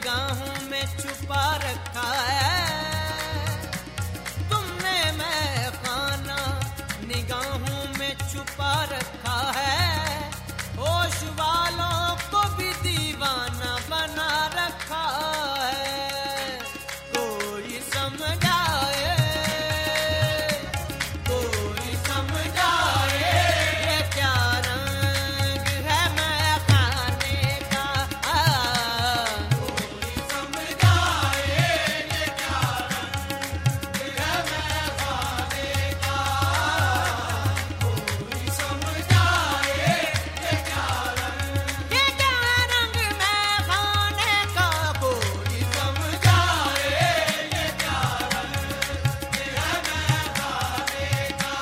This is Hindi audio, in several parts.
निगाहों में छुपा रखा है तुमने, मैं खाना निगाहों में छुपा रखा है, होश वालों को भी दीवाना बना रखा है। कोई समझाए, कोई समझाए, ये क्या रंग है मैं खाने का। कोई समझाए, ये क्या रंग है मैं खाने का। कोई समझाए, ये क्या रंग, ये क्या रंग मैं खाने का। कोई समझाए, ये क्या रंग है मैं खाने का।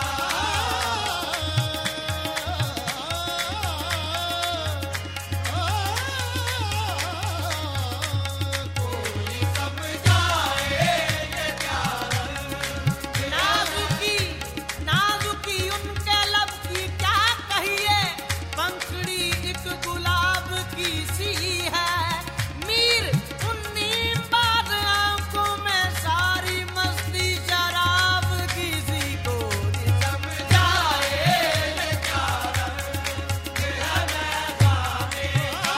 कोई समझाए, ये क्या रंग। नाजुकी नाजुकी उनके लब की क्या कहिए, पंखड़ी एक गुलाब की सी है। मीर उन्नी बात आंखों में सारी मस्ती शराब की सी। कोई समझाए, ये क्या रंग है मैं खाने का।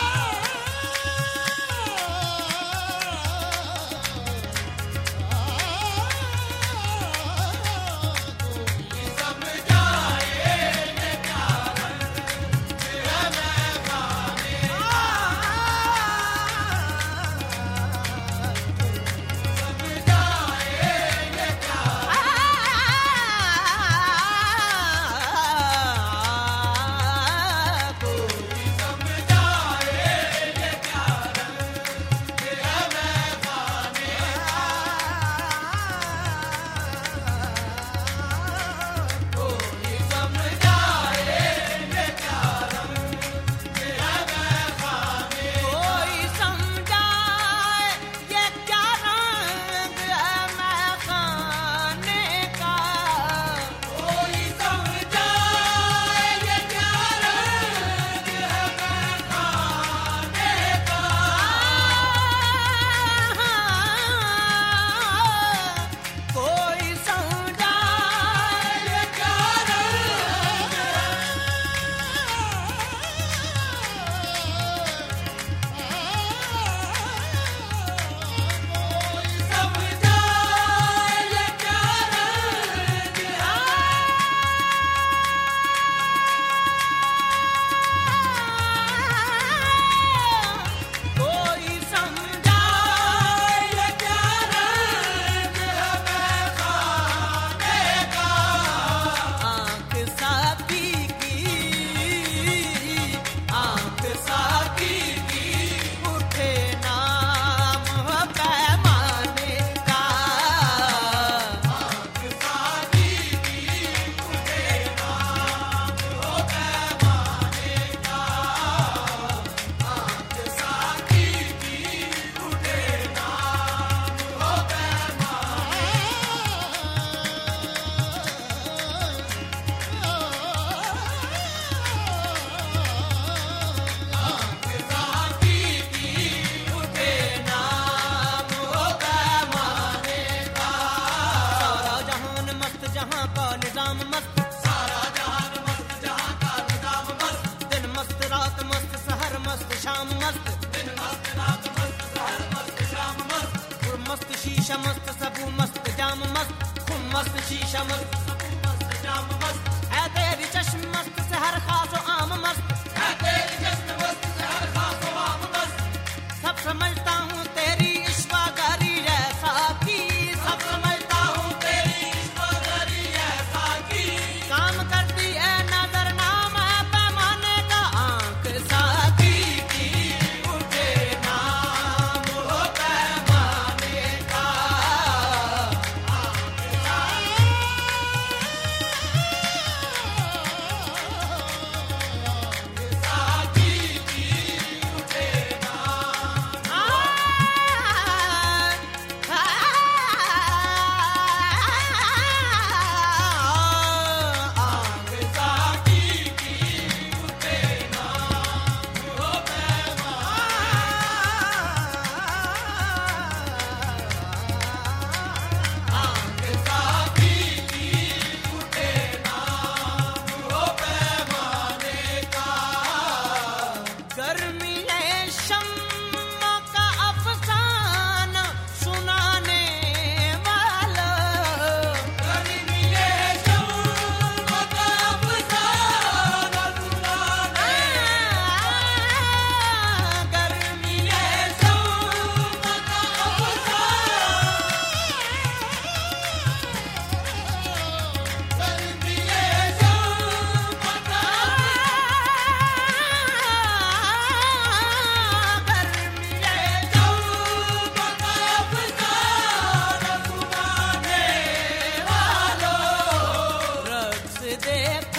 कोई समझाए, ये क्या रंग है मैं खाने का। समझाए, ये क्या कोई समझाए, ये क्या रंग है मैं खाने का। कोई समझाए, ये क्या रंग है मैं खाने। कोई समझाए, ये क्या रंग है मैं खाने का। कोई समझाए, ये क्या रंग है मैं खाने का। कोई समझाए, ये क्या कोई समझाए, ये क्या रंग है मैं खाने का। आँख साथी की, आँख साथी की, उठे नाम हो पैमाने का। आँख साथी की, उठे नाम हो पैमाने का। आँख साथी की, उठे नाम हो पैमाने साथी की, उठे नाम हो पैमाने का। सारा जहान मस्त, जहां का निजाम मस्त। सारा जहान मस्त, जहां का निजाम मस्त। दिन मस्त, रात मस्त, सहर मस्त, शाम मस्त। दिन मस्त, रात मस्त, सहर मस्त, शाम मस्त। खुर मस्त, शीशा मस्त, सबू मस्त, जाम मस्त। खुम मस्त, शीशा मस्त, सबू मस्त, जाम मस्त। है तेरी चश्म मस्त, सहर खासो आम मस्त। है तेरी चश्म मस्त, सहर खासो आम मस्त। सब समझता हूँ तेरी इश्वागारी जैसा की। सब समझता हूँ तेरी इश्वागारी जैसा की। काम करती है नजर नाम है पैमाने का। आँख साथी की, उठे नाम हो पैमाने का। आँख साथी देख